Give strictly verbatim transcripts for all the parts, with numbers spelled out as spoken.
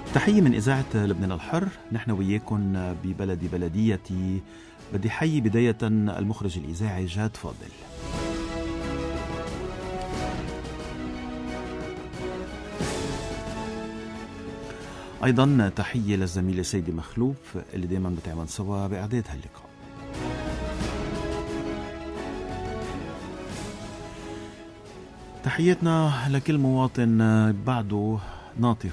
تحية من إذاعة لبنان الحر. نحن وياكم ببلدي بلديتي. بدي حيي بداية المخرج الإذاعي جاد فاضل. أيضا تحية للزميلة سيدي مخلوف اللي دايما بتعمل سوا بإعداد هاللقاء. تحياتنا لكل مواطن بعده ناطر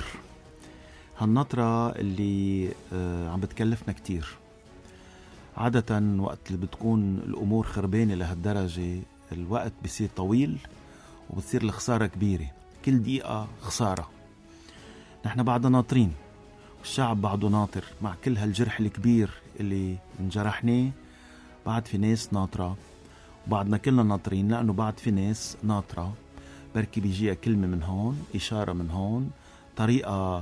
هالنطرة اللي عم بتكلفنا كتير. عادة وقت اللي بتكون الأمور خربانة لهالدرجة الوقت بيصير طويل وبتصير الخسارة كبيرة، كل دقيقة خسارة. نحن بعدنا ناطرين والشعب بعده ناطر مع كل هالجرح الكبير اللي انجرحناه. بعد في ناس ناطرة وبعدنا كلنا ناطرين، لأنه بعد في ناس ناطرة بركي بيجيها كلمة من هون، إشارة من هون، طريقة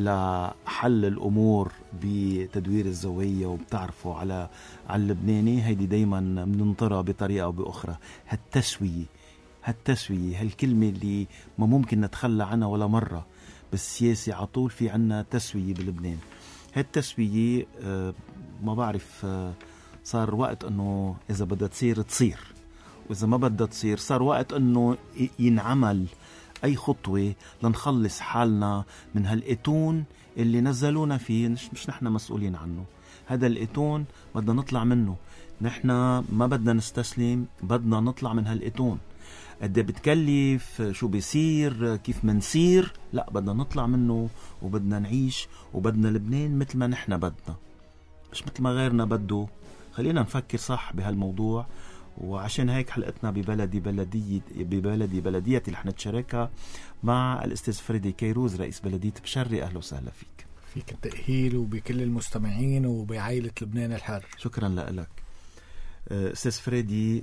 لحل الأمور بتدوير الزوايا. وبتعرفوا على على اللبناني هيدي دايما مننطرها بطريقة أو بأخرى. هالتسوية هالتسوية هالكلمة اللي ما ممكن نتخلى عنها ولا مرة بالسياسة. عطول في عنا تسوية بلبنان. هالتسوية آه ما بعرف آه صار وقت أنه إذا بدها تصير تصير، وإذا ما بدها تصير صار وقت أنه ينعمل أي خطوة لنخلص حالنا من هالإتون اللي نزلونا فيه. مش, مش نحن مسؤولين عنه. هذا الإتون بدنا نطلع منه. نحن ما بدنا نستسلم، بدنا نطلع من هالإتون. قد بتكلف، شو بيصير، كيف منسير، لا بدنا نطلع منه وبدنا نعيش وبدنا لبنان مثل ما نحن بدنا، مش مثل ما غيرنا بده. خلينا نفكر صح بهالموضوع. وعشان هيك حلقتنا ببلدي بلدية ببلدي بلديتي رح نتشاركها مع الأستاذ فريدي كيروز رئيس بلدية بشري. أهلا وسهلا فيك. فيك التأهيل وبكل المستمعين وبعائلة لبنان الحر. شكرا لك أستاذ فريدي.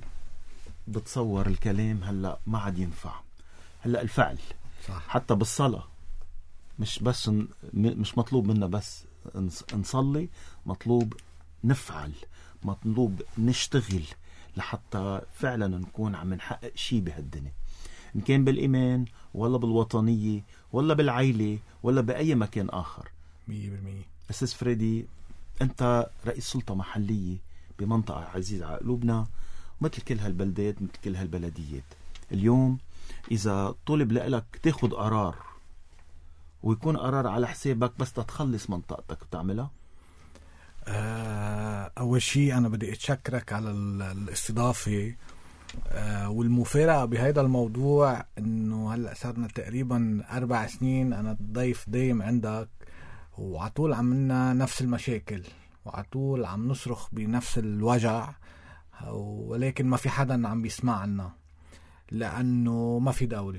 بتصور الكلام هلأ ما عاد ينفع. هلأ الفعل صح. حتى بالصلاة مش بس مش مطلوب منا بس نصلي، مطلوب نفعل، مطلوب نشتغل لحتى فعلا نكون عم نحقق شيء بهالدنيا، إن كان بالإيمان ولا بالوطنية ولا بالعيلة ولا بأي مكان آخر. مية بالمية. أستاذ فريدي، أنت رئيس سلطة محلية بمنطقة عزيزة على قلوبنا مثل كل هالبلدات مثل كل هالبلديات. اليوم إذا طلب لك تاخد قرار ويكون قرار على حسابك بس تتخلص منطقتك، بتعملها؟ أول شيء أنا بدي أتشكرك على الاستضافة والمفارقة بهذا الموضوع. إنه هلأ صارنا تقريبا أربع سنين أنا ضيف دايم عندك، وعطول عملنا نفس المشاكل وعطول عم نصرخ بنفس الوجع، ولكن ما في حدا عم بيسمعنا لأنه ما في دولة.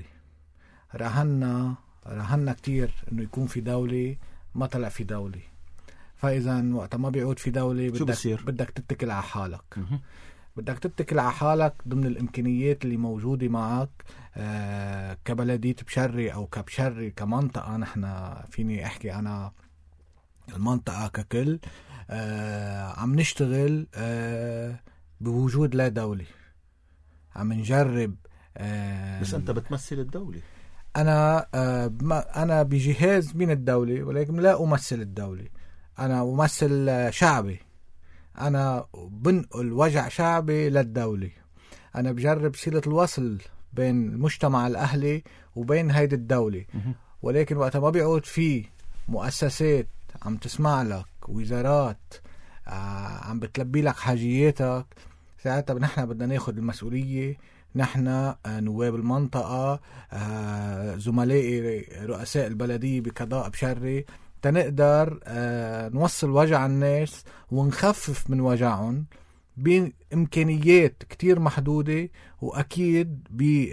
رهنا رهنا كتير إنه يكون في دولة، ما طلع في دولة. فإذا وقت ما بيعود في دولة بدك, بدك تتكل على حالك. م- بدك تتكل على حالك ضمن الإمكانيات اللي موجودة معك. آه كبلدية بشري أو كبشري كمنطقة، نحن فيني أحكي أنا المنطقة ككل. آه عم نشتغل آه بوجود لا دولة، عم نجرب. آه بس أنت بتمثل الدولة. أنا آه أنا بجهاز من الدولة، ولكن لا أمثل الدولة. أنا أمثل شعبي. أنا بنقل وجع شعبي للدولة. أنا بجرب صلة الوصل بين المجتمع الأهلي وبين هيدي الدولة. ولكن وقت ما بيعود فيه مؤسسات عم تسمع لك، وزارات آه عم بتلبي لك حاجياتك، ساعتها نحن بدنا ناخد المسؤولية. نحن آه نواب المنطقة، آه زملائي رؤساء البلدية بقضاء بشري، تنقدر آه نوصل وجع الناس ونخفف من وجعهم بإمكانيات كتير محدودة، وأكيد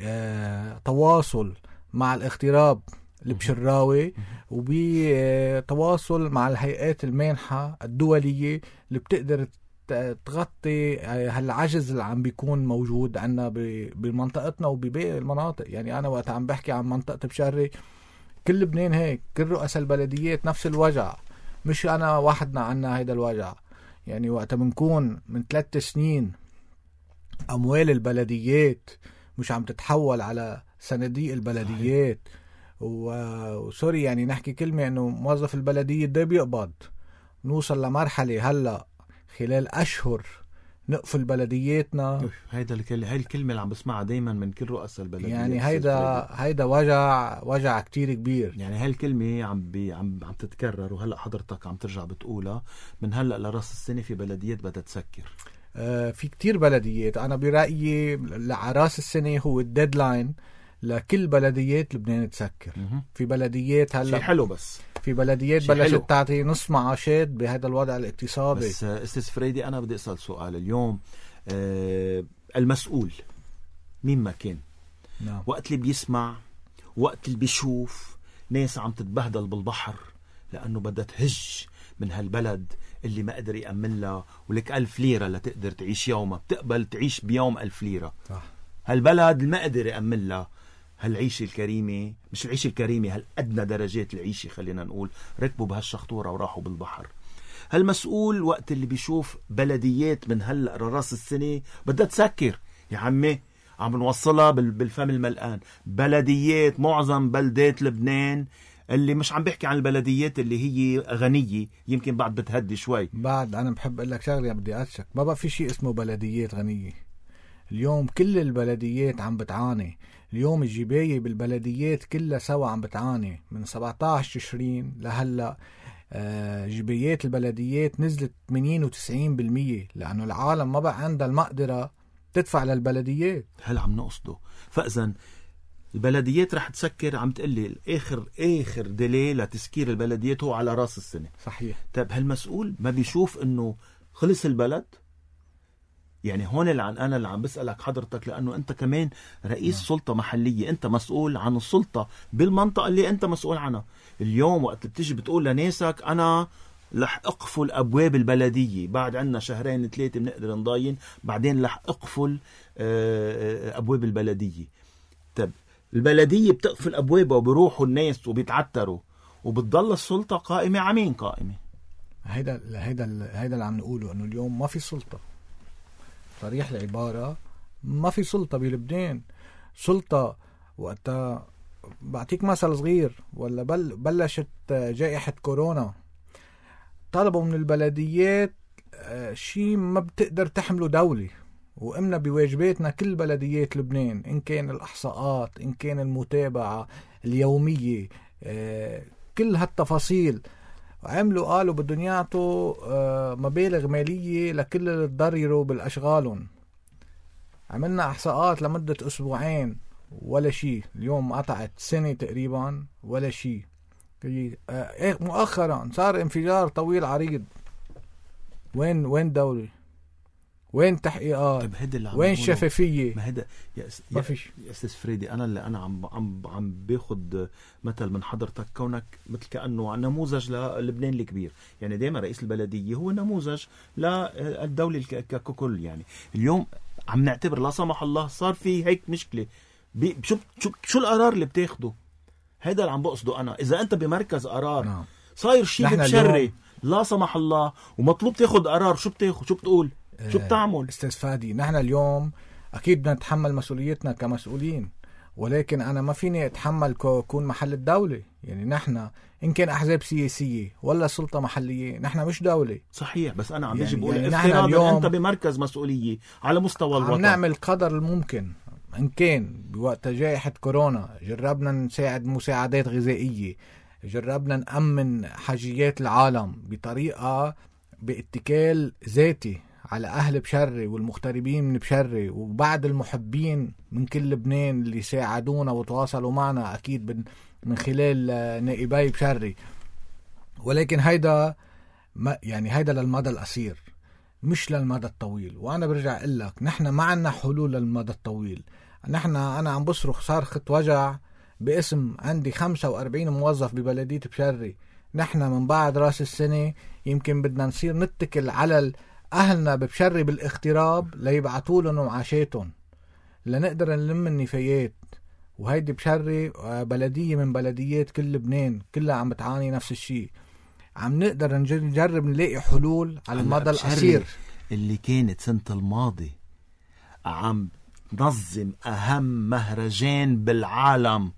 بتواصل مع الاغتراب البشراوي وبتواصل مع الهيئات المانحة الدولية اللي بتقدر تغطي هالعجز اللي عم بيكون موجود عنا بمنطقتنا وبباقي المناطق. يعني أنا وقت عم بحكي عن منطقة بشري، كل لبنان هيك، كل رؤساء البلديات نفس الوجع، مش أنا وحدنا عنا هيدا الوجع. يعني وقت بنكون من ثلاث سنين أموال البلديات مش عم تتحول على صناديق البلديات، وسوري يعني نحكي كلمة انه موظف البلدية ده بيقبض، نوصل لمرحلة هلا خلال اشهر نقفل بلدياتنا. هيدا الكلمة هاي الكلمة اللي عم بسمعها دايما من كل رؤساء البلدية، يعني هيدا هيدا وجع وجع كتير كبير. يعني هاي الكلمة عم بي عم عم تتكرر، وهلا حضرتك عم ترجع بتقولها من هلا لراس السنة في بلديات بدها تسكر. آه في كتير بلديات. انا برأيي لراس السنة هو الديدلاين لكل بلديات لبنان تسكر. م- في بلديات هلا شي حلو، بس في بلديات بلشت تعطي نص معاشات بهذا الوضع الاقتصادي. بس استاذ فريدي انا بدي اسال سؤال اليوم. آه المسؤول مين ما كان، نعم. وقت اللي بيسمع، وقت اللي بيشوف ناس عم تتبهدل بالبحر لانه بدها تهج من هالبلد اللي ما قدر يأمن لها، ولك ألف ليرة لتقدر تعيش يومها، بتقبل تعيش بيوم ألف ليرة. صح. هالبلد اللي ما قدر يأمن لها هالعيشة الكريمة، مش العيشة الكريمة، هالأدنى درجات العيشة خلينا نقول، ركبوا بهالشخطورة وراحوا بالبحر. هالمسؤول وقت اللي بيشوف بلديات من هلأ لراس السنة بدها تسكر، يا عمي عم نوصلها بالفم الملقان. بلديات، معظم بلدات لبنان، اللي مش عم بحكي عن البلديات اللي هي غنية يمكن بعد بتهدي شوي. بعد أنا بحب أقول لك شغلة بدي أشك، ما بقى في شيء اسمه بلديات غنية. اليوم كل البلديات عم بتعاني. اليوم الجباية بالبلديات كلها سوا عم بتعاني من سبعة عشر تشرين لهلأ. آه جبايات البلديات نزلت ثمانين وتسعين بالمية لأنه العالم ما بقى عندها المقدرة تدفع للبلديات. هل عم نقصده؟ فإذن البلديات رح تسكر. عم تقلي آخر آخر دليل لتسكير البلديات هو على راس السنة. صحيح. طيب هالمسؤول ما بيشوف إنه خلص البلد؟ يعني هون اللي عن أنا اللي عم بسألك حضرتك، لأنه أنت كمان رئيس نعم. سلطة محلية، أنت مسؤول عن السلطة بالمنطقة اللي أنت مسؤول عنها. اليوم وقت بتيجي بتقول لناسك أنا رح أقفل أبواب البلدية، بعد عنا شهرين ثلاثة بنقدر نضاين، بعدين رح أقفل أبواب البلدية. طب البلدية بتقفل أبوابها وبيروحوا الناس وبيتعتروا، وبتضل السلطة قائمة. عمين قائمة؟ هيدا هيدا هيدا اللي عم نقوله، إنه اليوم ما في سلطة. صريح العبارة، ما في سلطة بلبنان. سلطة وقتها بعطيك مثل صغير، ولا بل بلشت جائحة كورونا طلبوا من البلديات شيء ما بتقدر تحمله دولة، وقمنا بواجباتنا كل بلديات لبنان، إن كان الإحصاءات، إن كان المتابعة اليومية، كل هالتفاصيل. عملوا قالوا بدهم يعطوا مبالغ مالية لكل اللي تضرروا بالأشغالهم. عملنا إحصاءات لمدة أسبوعين ولا شيء. اليوم قطعت سنة تقريبا ولا شيء. مؤخرا صار انفجار طويل عريض. وين وين دولة؟ وين تحقيقات؟ وين شفافية؟ ما هذا يا أس... يا, يا أستاذ فريدي، أنا اللي أنا عم عم عم باخد مثل من حضرتك، كونك مثل كأنه نموذج للبنان الكبير. يعني دائما رئيس البلدية هو نموذج للدولة ككل. يعني اليوم عم نعتبر لا سمح الله صار في هيك مشكلة، بي... شو شو شو القرار اللي بتاخده؟ هذا اللي عم بقصده أنا. إذا أنت بمركز قرار نعم. صاير شيء بتشري لا سمح الله ومطلوب تاخد قرار، شو بتاخد؟ شو بتقول؟ شو بتعمل؟ استاذ فادي، نحن اليوم اكيد بدنا نتحمل مسؤوليتنا كمسؤولين، ولكن انا ما فيني اتحمل كون محل الدولة. يعني نحن ان كان احزاب سياسية ولا سلطة محلية، نحن مش دولة. صحيح، بس انا عم بيجي يعني بقول يعني افتراضا انت بمركز مسؤولية على مستوى الوطن، عم نعمل قدر الممكن. ان كان بوقت جائحة كورونا جربنا نساعد مساعدات غذائية، جربنا نأمن حاجيات العالم بطريقة باتكال ذاتي على أهل بشري والمغتربين من بشري، وبعد المحبين من كل لبنان اللي ساعدونا وتواصلوا معنا أكيد من خلال نائبي بشري. ولكن هيدا ما يعني هيدا للمدى القصير مش للمدى الطويل. وأنا برجع أقول لك نحن ما عنا حلول للمدى الطويل. نحن أنا عم بصرخ صارخة وجع باسم عندي خمسة وأربعين موظف ببلدية بشري. نحن من بعد راس السنة يمكن بدنا نصير نتكل على أهلنا ببشري بالاغتراب ليبعتوا لهم معاشاتهم لنقدر نلم النفايات. وهيدي بشري بلدية من بلديات كل لبنان كلها عم بتعاني نفس الشيء. عم نقدر نجرب نلاقي حلول على المدى القصير. اللي كانت سنة الماضي عم نظم أهم مهرجان بالعالم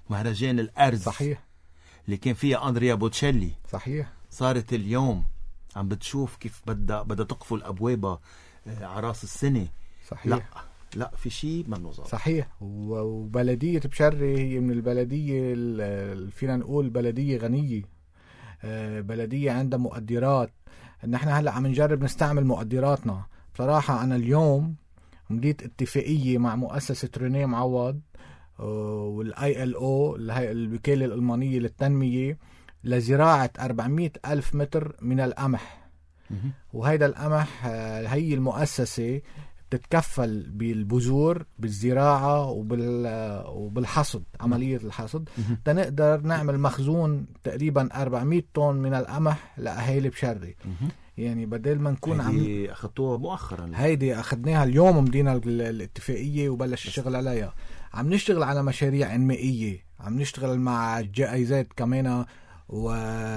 مهرجان الأرز صحيح اللي كان فيها أندريا بوتشيلي صحيح. صارت اليوم عم بتشوف كيف بدها بدها تقفل أبوابها عراس السنة. صحيح. لا لا في شيء منه ظابط. صحيح. وبلدية بشري هي من البلدية اللي فينا نقول بلدية غنية، بلدية عندها مقدرات. نحن هلأ عم نجرب نستعمل مقدراتنا. بصراحة أنا اليوم مديت اتفاقية مع مؤسسة رينيه معوض والاي ال او الوكالة الألمانية للتنمية لزراعة أربعمائة ألف متر من القمح. وهيدا القمح هي المؤسسة بتتكفل بالبذور بالزراعة وبال وبالحصد، عملية الحصد، تنقدر نعمل مخزون تقريبا أربعمائة طن من القمح لأهالي بشري. يعني بدل ما نكون عم هيدي أخذتوها مؤخرا، هيدي أخذناها اليوم ومدينا الاتفاقية وبلش الشغل عليها. عم نشتغل على مشاريع إنمائية، عم نشتغل مع جائزات كمان و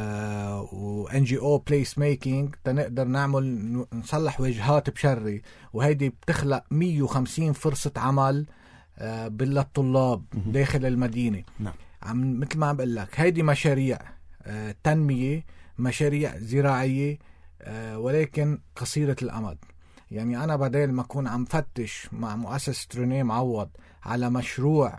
ان جي او بليس ميكينج تنقدر نعمل نصلح واجهات بشري، وهيدي بتخلق مية وخمسين فرصة عمل بالطلاب داخل المدينة. نعم. عم مثل ما عم بقول لك هيدي مشاريع تنمية، مشاريع زراعية، ولكن قصيرة الأمد. يعني أنا بدل ما أكون عم فتش مع مؤسسة رينيه معوض على مشروع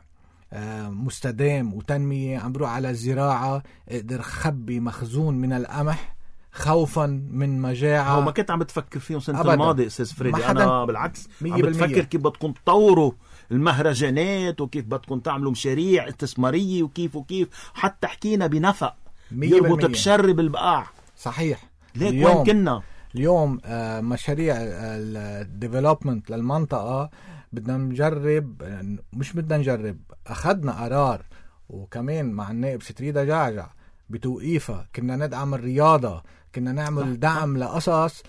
مستدام وتنمية، عم بروح على الزراعة اقدر خبي مخزون من القمح خوفا من مجاعة. هو ما كنت عم بتفكر فيهم سنة الماضي أستاذ فريدي، أنا بالعكس عم بتفكر كيف بدكم تطوروا المهرجانات وكيف بدكم تعملوا مشاريع استثمارية وكيف وكيف حتى حكينا بنفق يربط بشري بالبقاع. صحيح. ليك وين كنا اليوم آه مشاريع الديفلوبمنت للمنطقة بدنا نجرب، مش بدنا نجرب، أخذنا قرار وكمان مع النائب ستريدا جعجع بتوقيفها كنا ندعم الرياضة، كنا نعمل دعم لقصص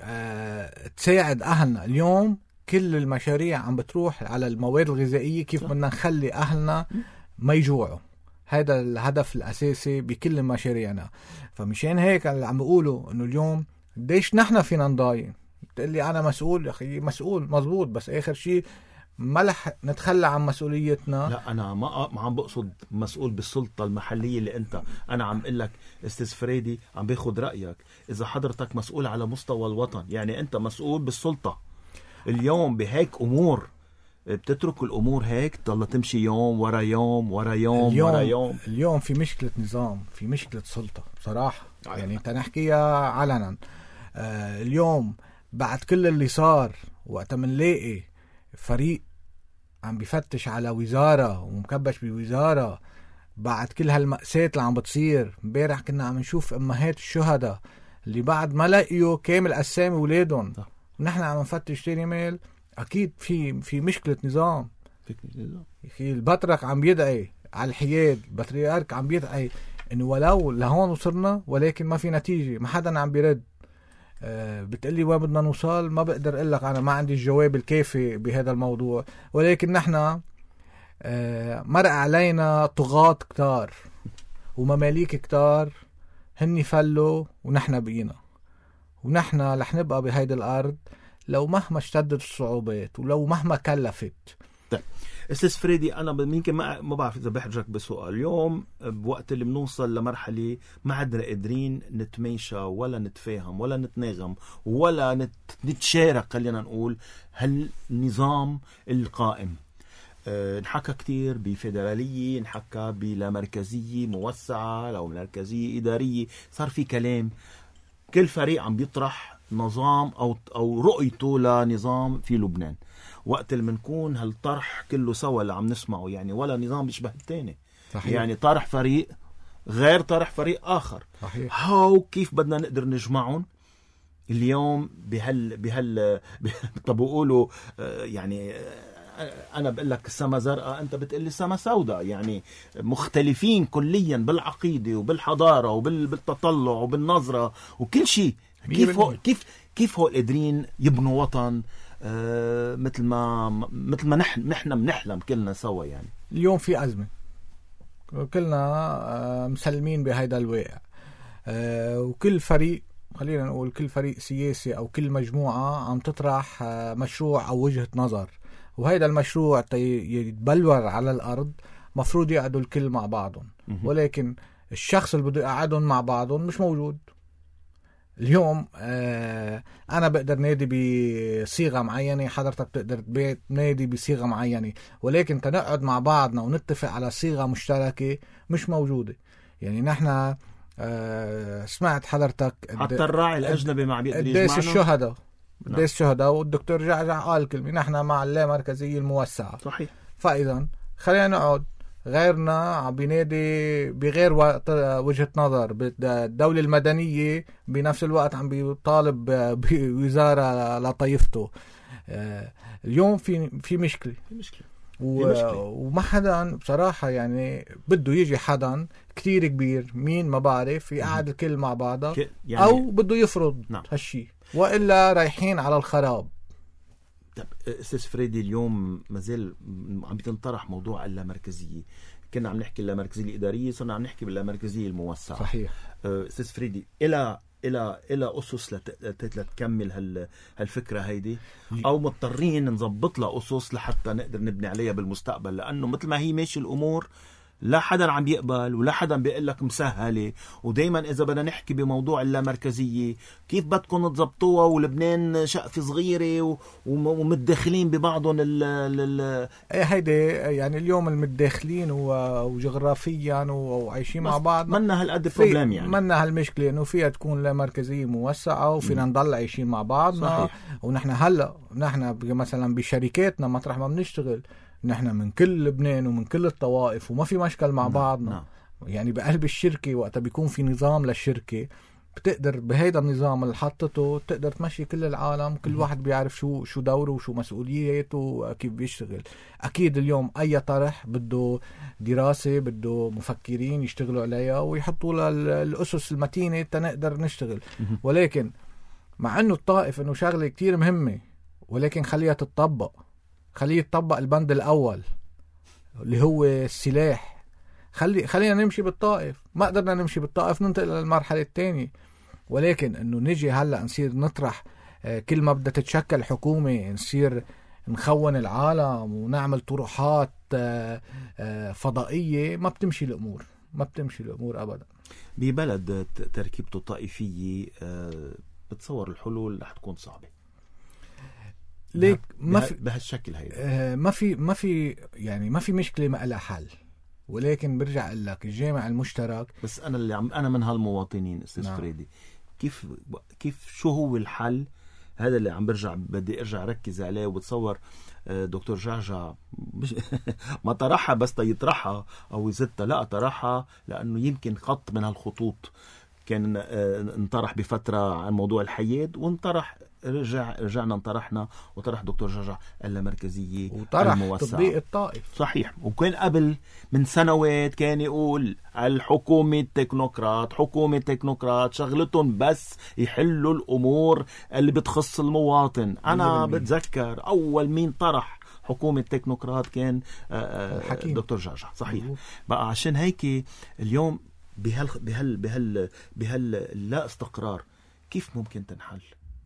آه تساعد أهلنا. اليوم كل المشاريع عم بتروح على المواد الغذائية، كيف بدنا نخلي أهلنا ما يجوعوا. هذا الهدف الأساسي بكل مشاريعنا. فمشان هيك اللي عم بقوله إنه اليوم قديش نحن فينا نضاين. بتقول لي أنا مسؤول، يا أخي مسؤول مزبوط، بس آخر شيء ما لح نتخلى عن مسؤوليتنا. لا أنا ما ما عم بقصد مسؤول بالسلطة المحلية اللي أنت، أنا عم أقول لك أستاذ فريدي عم باخد رأيك. إذا حضرتك مسؤول على مستوى الوطن يعني أنت مسؤول بالسلطة. اليوم بهيك أمور بتترك الأمور هيك تضل تمشي يوم ورا يوم ورا يوم اليوم ورا يوم. اليوم في مشكلة نظام، في مشكلة سلطة بصراحة. أيوة. يعني تنحكيها علنا. آه اليوم بعد كل اللي صار، وقت منلاقي فريق عم بيفتش على وزارة ومكبش بوزارة، بعد كل هالمأساة اللي عم بتصير. امبارح كنا عم نشوف أمهات الشهداء اللي بعد ما لقيوا كامل أسامي ولادهم ونحن عم نفتش تاني ميل. أكيد في في مشكلة نظام. يخي البطرك عم يدعي على الحياد، البطريرك عم يدعي إنه ولو لهون وصلنا ولكن ما في نتيجة، ما حدا عم بيرد. أه بتقلي وين بدنا نوصل، ما بقدر اقول لك، انا ما عندي الجواب الكافي بهذا الموضوع. ولكن نحن أه مرق علينا طغاة كتار ومماليك كتار، هني فلوا ونحن بقينا، ونحن رح نبقى بهيدي الارض لو مهما اشتدت الصعوبات ولو مهما كلفت. طيب استاذ فريدي، انا يمكن ما ما بعرف اذا بحرجك بسؤال. اليوم بوقت اللي بنوصل لمرحله ما عدنا قادرين نتماشى ولا نتفاهم ولا نتناغم ولا نت... نتشارك، خلينا نقول هالنظام القائم. أه نحكى كتير بفيدراليه، نحكى بلامركزيه موسعه لو مركزيه اداريه، صار في كلام. كل فريق عم بيطرح نظام او او رؤيته لنظام في لبنان. وقت اللي منكون هالطرح كله سوا اللي عم نسمعه، يعني ولا نظام بيشبه التاني. صحيح. يعني طرح فريق غير طرح فريق آخر. صحيح. هاو كيف بدنا نقدر نجمعهم اليوم بهال بهال طب بقولوا يعني أنا بقول لك السما زرقاء، أنت بتقلي السما سوداء. يعني مختلفين كليا بالعقيدة وبالحضارة وبالتطلع وبالنظرة وكل شيء. كيف هو كيف كيف هو قادرين يبنوا وطن آه مثل ما مثل ما نحن نحن بنحلم كلنا سوا؟ يعني اليوم في أزمة كلنا آه مسلمين بهيدا الواقع. آه وكل فريق، خلينا نقول كل فريق سياسي أو كل مجموعة عم تطرح آه مشروع أو وجهة نظر، وهيدا المشروع يتبلور على الأرض مفروض يقعدوا الكل مع بعضهم، ولكن الشخص اللي بده يقعدهم مع بعضهم مش موجود. اليوم آه أنا بقدر نادي بصيغة معينة، حضرتك بتقدر تنادي بصيغة معينة، ولكن تنقعد مع بعضنا ونتفق على صيغة مشتركة مش موجودة. يعني نحن آه سمعت حضرتك حتى الراعي الأجنبي مع بيقدر يجمعنا قديش الشهداء قديش الشهداء والدكتور جعجع قال كلمة نحن مع اللامركزية الموسعة. صحيح. فإذا خلينا نقعد، غيرنا عم بينادي بغير وجهة نظر. الدولة المدنية بنفس الوقت عم بيطالب بوزارة لطائفته. اليوم في في مشكلة في مشكلة و... وما حدا بصراحة يعني بده يجي حدا كتير كبير مين ما بعرف يقعد الكل مع بعضها ك... يعني... أو بده يفرض نعم. هالشي، وإلا رايحين على الخراب. طب أستاذ فريدي، اليوم مازال عم بتنطرح موضوع اللامركزية. كنا عم نحكي اللامركزية الإدارية، صرنا عم نحكي باللامركزية الموسعة. صحيح. أستاذ فريدي، إلى إلى إلى أسس لتكمل هال هالفكرة هيدي، أو مضطرين نضبط لها أسس لحتى نقدر نبني عليها بالمستقبل؟ لأنه مثل ما هي ماشي الأمور لا حدا عم بيقبل ولا حدا بيقول لك مسهلة. ودايما إذا بدنا نحكي بموضوع اللامركزية كيف بدكم تضبطوها ولبنان شقفة صغيرة ومتداخلين ببعضهم ال ال ايه هيدي يعني اليوم المتداخلين وجغرافيا وعايشين مع بعض منا هالقد بروبلم، يعني منا هالمشكلة انه فيها تكون لامركزية موسعة وفينا نضل عايشين مع بعضنا. ونحن هلا نحن مثلا بشركاتنا مطرح ما بنشتغل نحن من كل لبنان ومن كل الطوائف وما في مشكل مع بعضنا. نعم. يعني بقلب الشركة وقت بيكون في نظام للشركة بتقدر بهيدا النظام اللي حطته تقدر تمشي كل العالم، كل م. واحد بيعرف شو شو دوره وشو مسؤوليته وكيف بيشتغل. أكيد اليوم أي طرح بده دراسة، بده مفكرين يشتغلوا عليها ويحطوا لها الأسس المتينة تنقدر نشتغل. م. ولكن مع أنه الطائف أنه شغلة كتير مهمة، ولكن خليها تتطبق، خليه يتطبق البند الأول اللي هو السلاح. خلي خلينا نمشي بالطائف، ما قدرنا نمشي بالطائف ننتقل للمرحلة الثانية. ولكن إنه نجي هلا نصير نطرح كل ما بدها تتشكل حكومة نصير نخون العالم ونعمل طروحات فضائية، ما بتمشي الأمور، ما بتمشي الأمور أبدا. ببلد تركيبته طائفية بتصور الحلول رح تكون صعبة. ليك ما في بهالشكل هيدا آه ما في ما في يعني ما في مشكله ما لها حل، ولكن برجع اقول لك الجامع المشترك. بس انا اللي عم انا من هالمواطنين استاذ نعم. فريدي، كيف كيف شو هو الحل؟ هذا اللي عم برجع بدي ارجع ركز عليه. وبتصور دكتور جعجع ما طرحها بس يطرحها او يزتها، لا طرحها لانه يمكن خط من هالخطوط كان انطرح بفتره عن موضوع الحياد، وانطرح رجع رجعنا انطرحنا وطرح دكتور جعجع اللامركزية وطرح الموسعة تطبيق الطائف. صحيح. وكان قبل من سنوات كان يقول الحكومة تكنوقراط، حكومة تكنوقراط شغلتهم بس يحلوا الأمور اللي بتخص المواطن. أنا بتذكر أول مين طرح حكومة تكنوقراط كان دكتور جعجع. صحيح. بقى عشان هيك اليوم بهال بهال بهال بهال لا استقرار كيف ممكن تنحل؟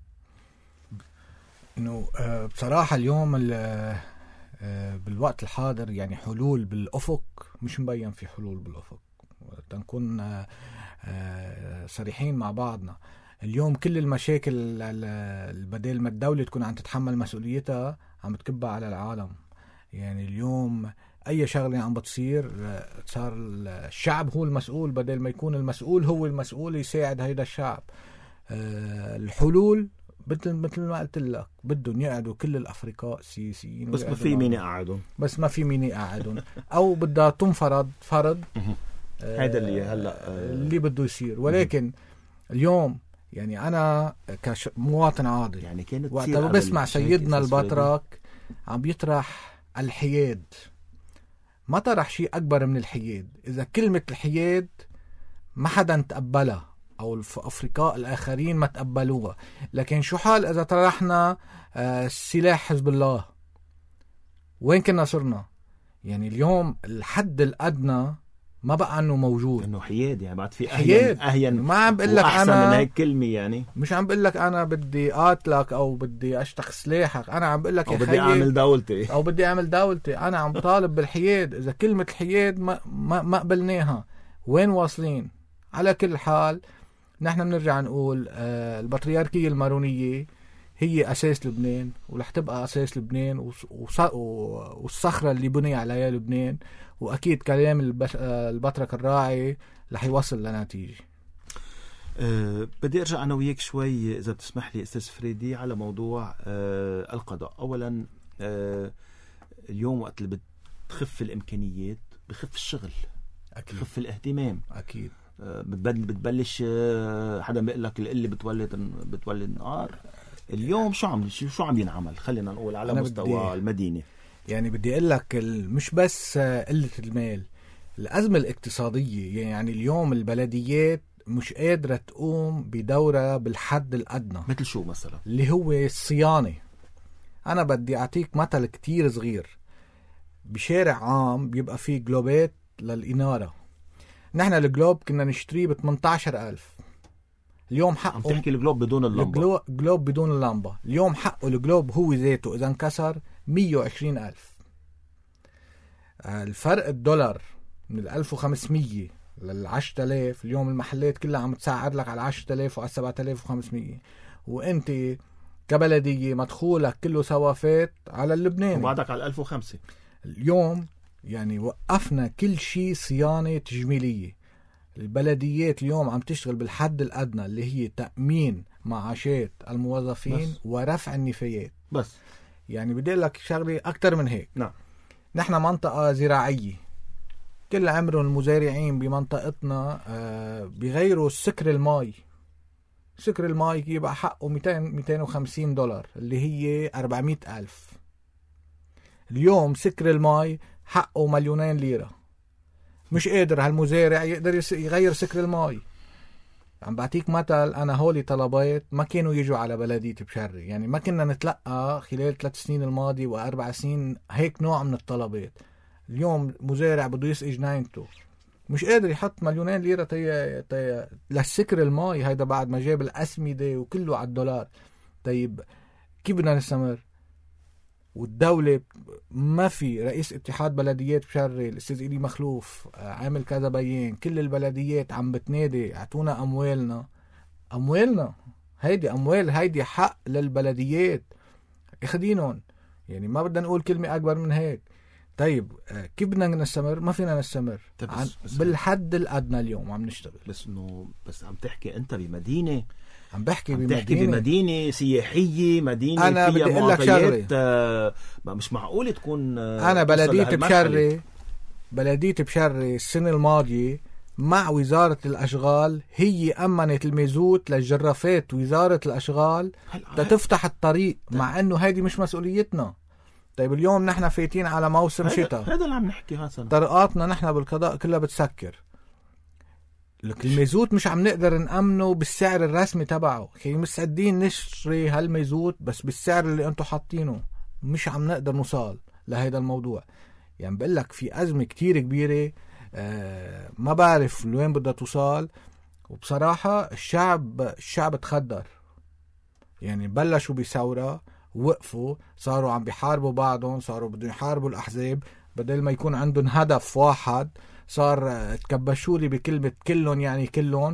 انه بصراحة اليوم بالوقت الحاضر يعني حلول بالأفق مش مبين. في حلول بالأفق تنكون صريحين مع بعضنا. اليوم كل المشاكل البدل ما الدولة تكون عم تتحمل مسؤوليتها عم تكبها على العالم. يعني اليوم أي شغلة عم بتصير صار الشعب هو المسؤول بدل ما يكون المسؤول هو المسؤول يساعد هيدا الشعب. الحلول مثل مثل ما قلت لك بدهم يقعدوا كل الافريقاء السياسيين، بس ما في مين يقعدهم بس ما في مين يقعدهم او بدها تنفرض فرض. هذا اللي هلا اللي بده يصير. ولكن اليوم يعني انا كمواطن عادي يعني كانت وقت بسمع سيدنا البطرك عم بيطرح الحياد، ما طرح شيء اكبر من الحياد. اذا كلمه الحياد ما حدا تقبلها أو الأفريقاء الآخرين ما تقبلوها، لكن شو حال إذا طرحنا سلاح حزب الله؟ وين كنا صرنا؟ يعني اليوم الحد الأدنى ما بقى انه موجود، انه حياد يعني بعد في حياد. اهين اهين ما عم بقول لك احسن انا من هيك كلمه، يعني مش عم بقول لك انا بدي قاتلك او بدي اشتخ سلاحك، انا عم بقول لك او يا بدي اعمل دولتي او بدي اعمل دولتي، انا عم طالب بالحياد. اذا كلمه الحياد ما ما, ما قبلناها وين واصلين؟ على كل حال نحن بنرجع نقول آه البطريركيه المارونيه هي اساس لبنان، ورح تبقى اساس لبنان والصخره اللي بني عليها لبنان، واكيد كلام البطرك الراعي رح يوصل لنتيجه. أه بدي ارجع انا وياك شوي اذا بتسمح لي استاذ فريدي على موضوع أه القضاء. اولا أه اليوم وقت اللي بتخف الامكانيات بخف الشغل، اكيد بخف الاهتمام، اكيد أه بتبلش أه حدا بيقول لك القله بتولد بتولد نار. اليوم شو عم شو عم ينعمل خلينا نقول على مستوى المدينه؟ يعني بدي اقول لك مش بس قله المال، الازمه الاقتصاديه. يعني اليوم البلديات مش قادرة تقوم بدورة بالحد الأدنى. مثل شو مثلا؟ اللي هو الصيانة. أنا بدي أعطيك مثل كتير صغير. بشارع عام بيبقى فيه جلوبات للإنارة، نحن الجلوب كنا نشتريه ب ثمانية عشر ألف، اليوم حقه عم تحكي الجلوب بدون اللمبة. الجلوب بدون اللمبة اليوم حقه الجلوب هو ذاته إذا انكسر مية وعشرين ألف. الفرق الدولار من الألف وخمسمية للعشرة آلاف، اليوم المحلات كلها عم تسعر لك على عشرة آلاف وعلى سبعة آلاف وخمسمية، وانت كبلدية مدخولك كله سوافات على اللبناني وبعدك على الألف وخمسة. اليوم يعني وقفنا كل شيء صيانة تجميلية. البلديات اليوم عم تشتغل بالحد الأدنى اللي هي تأمين معاشات الموظفين بس. ورفع النفايات بس. يعني بدي لك شغلة أكتر من هيك. نعم. نحن منطقة زراعية، كل عمرهم المزارعين بمنطقتنا آه بيغيروا سكر الماء. سكر الماء يبقى حقه مئتين مئتين وخمسين دولار اللي هي أربعمئة ألف. اليوم سكر الماء حقه مليونين ليرة، مش قادر هالمزارع يقدر يغير سكر الماء. عم بعطيك مثل، أنا هولي طلبات ما كانوا يجوا على بلدية بشري، يعني ما كنا نتلقى خلال ثلاث سنين الماضي وأربع سنين هيك نوع من الطلبات. اليوم مزارع بده يسقي جنينته مش قادر يحط مليونين ليرة تي... تي... للسكر الماء، هيدا بعد ما جاب الأسمدة وكله على الدولار. طيب كيف بدنا نستمر؟ والدولة ما في رئيس اتحاد بلديات بشري الأستاذ إلي مخلوف عامل كذا بيان، كل البلديات عم بتنادي اعطونا أموالنا. أموالنا هيدي أموال، هيدي حق للبلديات اخدينهم، يعني ما بدنا نقول كلمة أكبر من هيك. طيب كيف بدنا نستمر؟ ما فينا نستمر عن بالحد الأدنى. اليوم عم نشتغل بس إنه بس عم تحكي أنت بمدينة، عم بحكي عم بمدينة بمدينة سياحية، مدينة أنا فيها بدي أقول لك شغلة، آه مش معقول تكون آه أنا بلدية بشري بلدية بشري السنة الماضية مع وزارة الأشغال هي أمنت المازوت للجرافات وزارة الأشغال تفتح الطريق، مع أنه هيدي مش مسؤوليتنا. طيب اليوم نحن فايتين على موسم شتاء، هذا اللي عم نحكي هسه. طرقاتنا نحن بالقضاء كلها بتسكر، لك المازوت مش عم نقدر نأمنه بالسعر الرسمي تبعه. خي مستعدين نشتري هالمازوت بس بالسعر اللي انتو حاطينه مش عم نقدر نوصل لهذا الموضوع. يعني بقول لك في أزمة كتير كبيرة، آه ما بعرف لوين بدها توصل. وبصراحة الشعب الشعب تخدر، يعني بلشوا بثورة وقفوا، صاروا عم بيحاربوا بعضهم، صاروا بدهم يحاربوا الأحزاب بدل ما يكون عندهم هدف واحد. صار تكبشوا لي بكلمة كلهم، يعني كلهم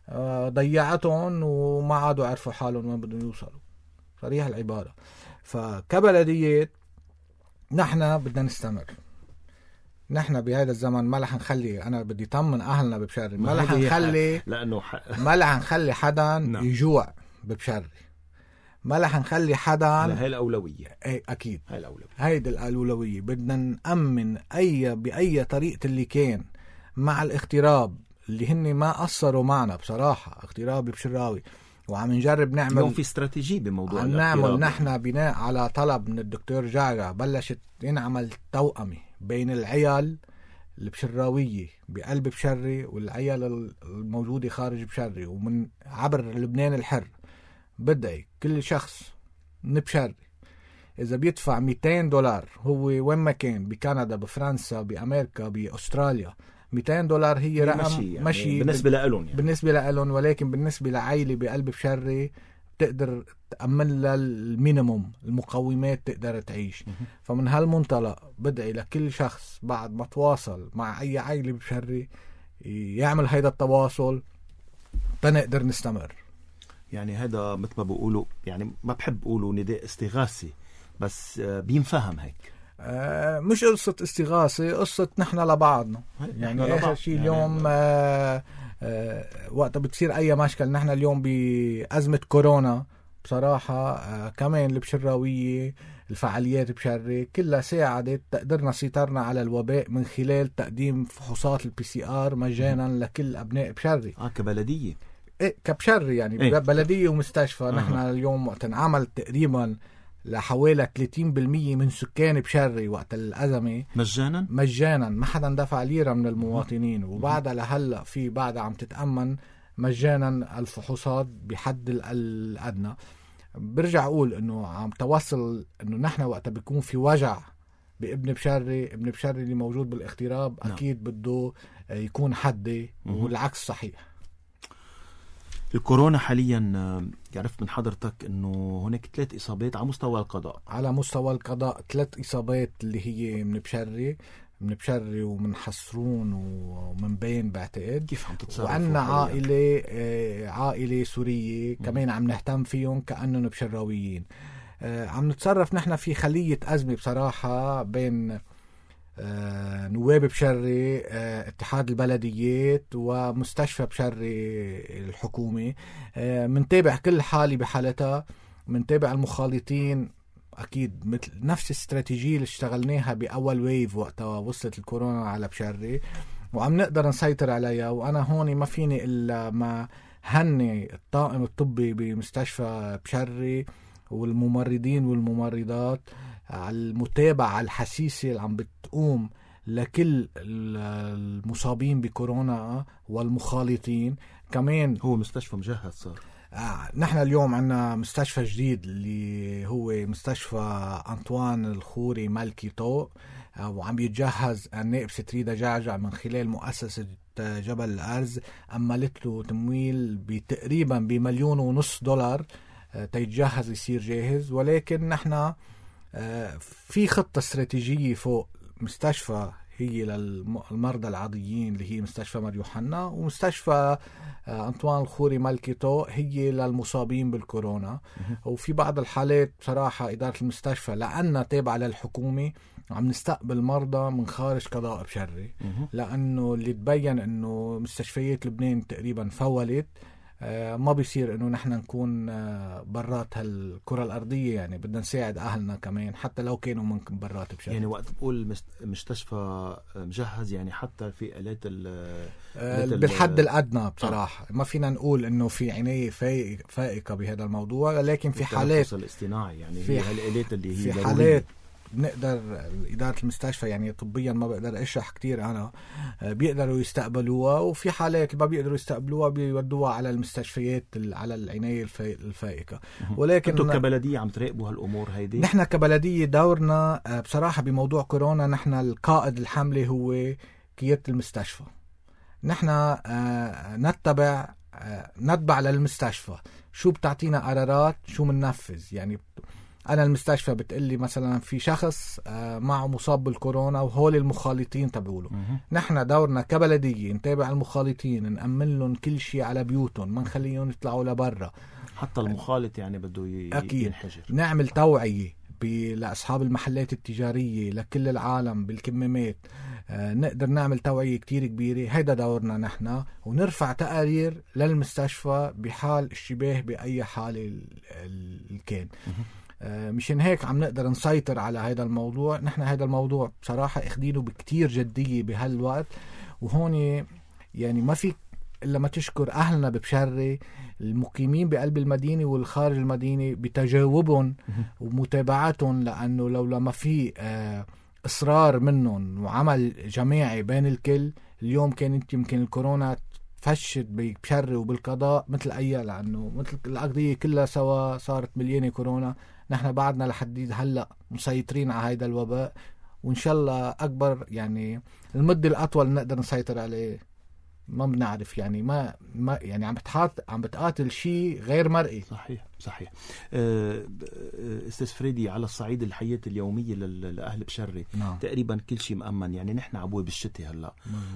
ضيعتهم وما عادوا عرفوا حالهم وين بدهم يوصلوا، صريح العبارة. فكبلديات نحن بدنا نستمر. نحن بهذا الزمن ما رح نخلي، انا بدي طمن اهلنا ببشري، ما رح نخلي لانه ح... ما رح نخلي حدا يجوع ببشري، ما رح نخلي حدا. هاي الأولوية. اي اكيد هاي الأولوية، هيدي الأولوية. بدنا نأمن اي بأي طريقة اللي كان مع الاغتراب اللي هن ما قصروا معنا بصراحة. اغتراب بشراوي وعم نجرب نعمل اليوم في استراتيجية بموضوع عم نعمل نحن بناء على طلب من الدكتور جعجع. بلشت ينعمل توأمة بين العيال البشراوية بقلب بشري والعيال الموجودة خارج بشري ومن عبر لبنان الحر. بدأي كل شخص من بشري إذا بيدفع مئتين دولار، هو وين ما كان بكندا بفرنسا بأمريكا بأستراليا، مئتين دولار هي رقم مشي, يعني مشي بالنسبة لهم يعني. بالنسبة لهم، ولكن بالنسبة لعائلة بقلب بشري تقدر تأمن لها المينيموم المقومات تقدر تعيش. فمن هالمنطلق بدعي لكل شخص بعد ما تواصل مع أي عائلة بشري يعمل هيدا التواصل تنقدر نستمر. يعني هذا مثل ما بقولوا، يعني ما بحب أقوله نداء استغاثي، بس بينفهم هيك. آه مش قصة استغاثة، قصة نحن لبعضنا. يعني آخر شيء اليوم آه آه وقت بتصير أي مشكل، نحن اليوم بأزمة كورونا بصراحة آه كمان البشراوية الفعاليات بشري كلها ساعدت تقدرنا سيطرنا على الوباء من خلال تقديم فحوصات البي سي آر مجانا لكل أبناء بشري. آه كبلدية إيه كبشري يعني إيه؟ بلدية ومستشفى. آه. نحن اليوم وقت انعمل تقريبا لحوالي ثلاثين بالمية من سكان بشري وقت الأزمة مجانا مجانا، ما حدا دفع ليرة من المواطنين. وبعدها لهلا في بعدها عم تتأمن مجانا الفحوصات بحد الأدنى. برجع أقول إنه عم توصل إنه نحن وقت بيكون في وجع بابن بشري، ابن بشري اللي موجود بالاغتراب أكيد بده يكون حدي، والعكس صحيح. الكورونا حاليا عرفت من حضرتك انه هناك ثلاث اصابات على مستوى القضاء. على مستوى القضاء ثلاث اصابات اللي هي من بشري من بشري ومن حصرون ومن بين بعتقد. كيف عم تتصرفوا؟ وعندنا عائله عائله سوريه كمان عم نهتم فيهم كأنهم بشراويين. عم نتصرف نحن في خليه ازمه بصراحه بين آه نواب بشري، آه اتحاد البلديات، ومستشفى بشري الحكومي. آه منتابع كل حالة بحالتها، منتابع المخالطين أكيد مثل نفس الاستراتيجية اللي اشتغلناها بأول ويف وقتها وصلت الكورونا على بشري، وعم نقدر نسيطر عليها. وأنا هون ما فيني إلا ما هني الطاقم الطبي بمستشفى بشري والممرضين والممرضات على المتابعة الحسيسة اللي عم بتقوم لكل المصابين بكورونا والمخالطين. كمان هو مستشفى مجهز صار. آه نحن اليوم عنا مستشفى جديد اللي هو مستشفى أنطوان الخوري مالكي طوق، آه وعم يتجهز النائب ستريدة جعجع من خلال مؤسسة جبل الأرز، أملت له تمويل بتقريبا بمليون ونص دولار آه تيتجهز يصير جاهز. ولكن نحن في خطة استراتيجية فوق مستشفى هي للمرضى العاديين اللي هي مستشفى مار يوحنا، ومستشفى أنطوان الخوري مالكيتو هي للمصابين بالكورونا. وفي بعض الحالات بصراحة إدارة المستشفى لأنها تابعة للحكومة عم نستقبل مرضى من خارج قضاء بشري، لأنه اللي تبين أنه مستشفيات لبنان تقريبا فولت. آه ما بيصير انه نحن نكون آه برات هالكرة الارضية، يعني بدنا نساعد اهلنا كمان حتى لو كانوا من برات بشكل. يعني وقت بقول مستشفى مجهز يعني حتى في آلات آه بالحد الادنى بصراحة. آه. ما فينا نقول انه في عناية فائقة بهذا الموضوع، لكن في حالات الاصطناعي يعني في هالآلات اللي هي في حالات بنقدر إدارة المستشفى يعني طبيا ما بقدر أشرح كتير أنا بيقدروا يستقبلوها، وفي حالات ما بيقدروا يستقبلوها بيودوها على المستشفيات على العناية الفائقة. ولكن أنتم كبلدية عم تراقبوا هالأمور هيدي؟ نحن كبلدية دورنا بصراحة بموضوع كورونا، نحن القائد الحملة هو قيادة المستشفى. نحن نتبع نتبع للمستشفى شو بتعطينا قرارات شو مننفذ. يعني أنا المستشفى بتقلي مثلا في شخص معه مصاب بالكورونا وهول المخالطين تبعوله، نحن دورنا كبلدية نتابع المخالطين، نأمن لهم كل شيء على بيوتهم، ما نخليهم يطلعوا لبرا. حتى المخالط يعني بده ينحجر. نعمل توعية لأصحاب المحلات التجارية لكل العالم بالكمامات، نقدر نعمل توعية كتير كبيرة. هيدا دورنا نحن، ونرفع تقارير للمستشفى بحال اشتباه بأي حالة الكان. مشان هيك عم نقدر نسيطر على هذا الموضوع. نحن هذا الموضوع بصراحة اخدينه بكتير جدية بهالوقت، وهون يعني ما في إلا ما تشكر أهلنا ببشري المقيمين بقلب المدينة والخارج المدينة بتجاوبهم ومتابعتهم، لأنه لولا ما في إصرار منهم وعمل جماعي بين الكل اليوم كانت يمكن الكورونا فشت بشري وبالقضاء مثل أي، لأنه مثل القضية كلها سوا صارت مليانة كورونا. نحن بعدنا لحديد هلأ مسيطرين على هيدا الوباء وإن شاء الله أكبر يعني المدة الأطول نقدر نسيطر عليه ما بنعرف يعني ما ما يعني عم بتحاط عم بتقاتل شيء غير مرئي. صحيح صحيح. أه استاذ فريدي، على الصعيد الحياة اليومية لأهل بشري نعم. تقريبا كل شيء مأمن، يعني نحن عبوة بالشتاء هلا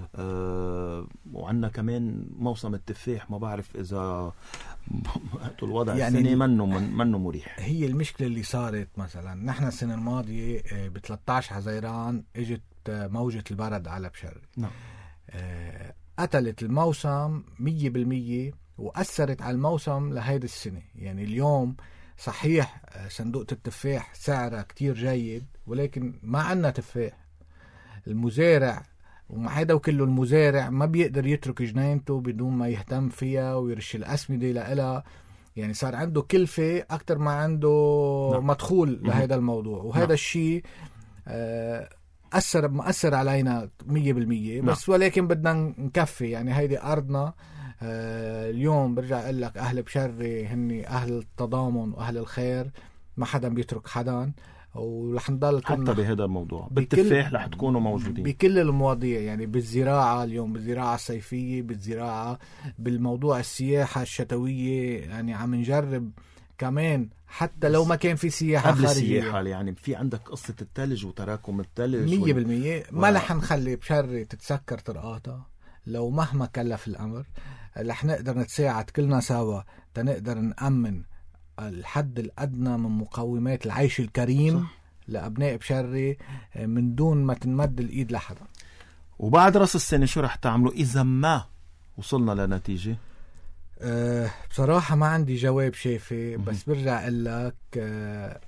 أه وعندنا كمان موسم التفاح، ما بعرف إذا الوضع يعني السنة منه منه مريح. هي المشكلة اللي صارت مثلا نحن السنة الماضية ب ثلاثة عشر حزيران اجت موجة البرد على بشري. نعم. أه قتلت الموسم مية بالمية وأثرت على الموسم لهيدا السنة. يعني اليوم صحيح صندوق التفاح سعره كتير جيد، ولكن ما عنا تفاح. المزارع ومع هيدا وكله المزارع ما بيقدر يترك جنينته بدون ما يهتم فيها ويرش الأسمدة لإلها. يعني صار عنده كلفة أكتر ما عنده نعم. مدخول لهيدا الموضوع، وهذا نعم. الشيء آه أثر مؤثر علينا مية بالمية. بس ولكن بدنا نكفي، يعني هيدي أرضنا. آه اليوم برجع أقول لك أهل بشري هني أهل التضامن وأهل الخير، ما حدا بيترك حدا، ورح نضل حتى بهذا الموضوع بالتفاح رح تكونوا موجودين بكل المواضيع. يعني بالزراعة اليوم، بالزراعة الصيفية، بالزراعة، بالموضوع السياحة الشتوية، يعني عم نجرب كمان حتى لو ما كان في سياحة قبل خارجية. السياحة يعني في عندك قصة الثلج وتراكم الثلج مية بالمية و... ما رح نخلي بشري تتسكر طرقاتها لو مهما كلف الأمر. رح نقدر نتساعد كلنا سوا تنقدر نأمن الحد الأدنى من مقومات العيش الكريم صح. لأبناء بشري من دون ما تنمد الإيد لحدا. وبعد رأس السنة شو رح تعملوا إذا ما وصلنا لنتيجة؟ أه بصراحة ما عندي جواب شافي، بس برجع أقول لك أه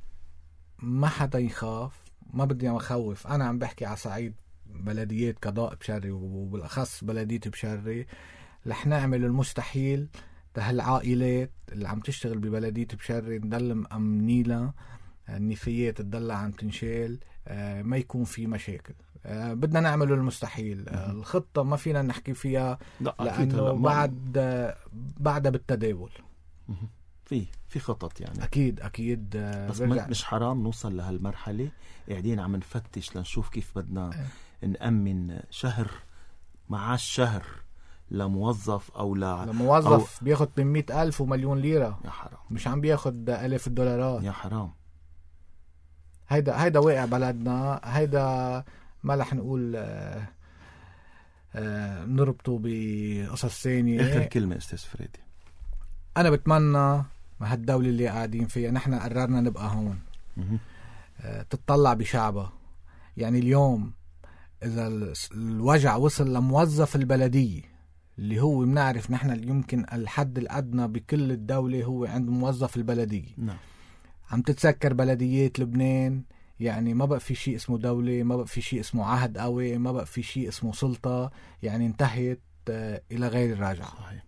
ما حدا يخاف. ما بدي أخوف، أنا عم بحكي على صعيد بلديات قضاء بشري وبالأخص بلدية بشري. رح نعمل المستحيل هالعائلات اللي عم تشتغل ببلدية بشري نضل مأمنيلها، النفايات تضل عم تنشال، أه ما يكون في مشاكل. أه بدنا نعمل المستحيل. أه الخطة ما فينا نحكي فيها لأنه بعد أه بعدها بالتداول. في في خطط يعني أكيد أكيد. أه بس مش حرام نوصل لهالمرحلة قاعدين عم نفتش لنشوف كيف بدنا أه. نأمن شهر معاش شهر لموظف أو لا لموظف أو... بياخد بمئة ألف ومليون ليرة. يا حرام، مش عم بياخد ألف الدولارات. يا حرام. هيدا هيدا واقع بلدنا. هيدا ما رح نقول آه آه نربطه بقصص ثانية. آخر كلمة أستاذ فريدي، أنا بتمنى هالدولة اللي قاعدين فيها نحن قررنا نبقى هون آه تتطلع بشعبها. يعني اليوم إذا الوجع وصل لموظف البلدية اللي هو بنعرف نحن يمكن الحد الأدنى بكل الدولة هو عند موظف البلدية. نعم. عم تتسكر بلديات لبنان. يعني ما بقى في شيء اسمه دولة، ما بقى في شيء اسمه عهد قوي، ما بقى في شيء اسمه سلطة. يعني انتهت آه إلى غير الراجعة. صحيح.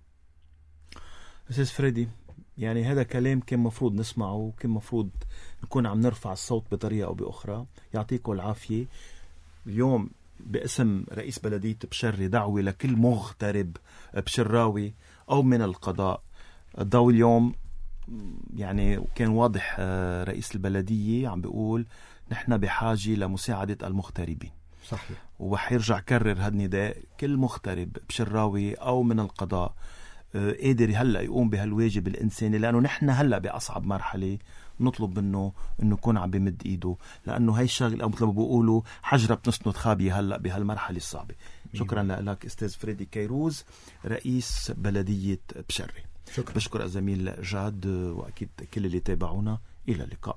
أستاذ فريدي، يعني هذا كلام كان مفروض نسمعه وكان مفروض نكون عم نرفع الصوت بطريقة أو بأخرى. يعطيكم العافية. اليوم باسم رئيس بلدية بشري دعوة لكل مغترب بشراوي أو من القضاء. الضوء اليوم يعني كان واضح، رئيس البلدية عم بيقول نحن بحاجة لمساعدة المغتربين. صحيح. وبحيرجع كرر هالنداء، كل مغترب بشراوي أو من القضاء قادر هلأ يقوم بهالواجب الإنساني، لأنه نحن هلأ بأصعب مرحلة نطلب منه انه يكون عم بمد ايده، لانه هاي الشغله او مثل ما بيقولوا حجره بتسند خابيه هلا بهالمرحله الصعبه. شكرا لك استاذ فريدي كيروز رئيس بلديه بشري. شكرا. بشكر الزميل جاد واكيد كل اللي تابعونا. الى اللقاء.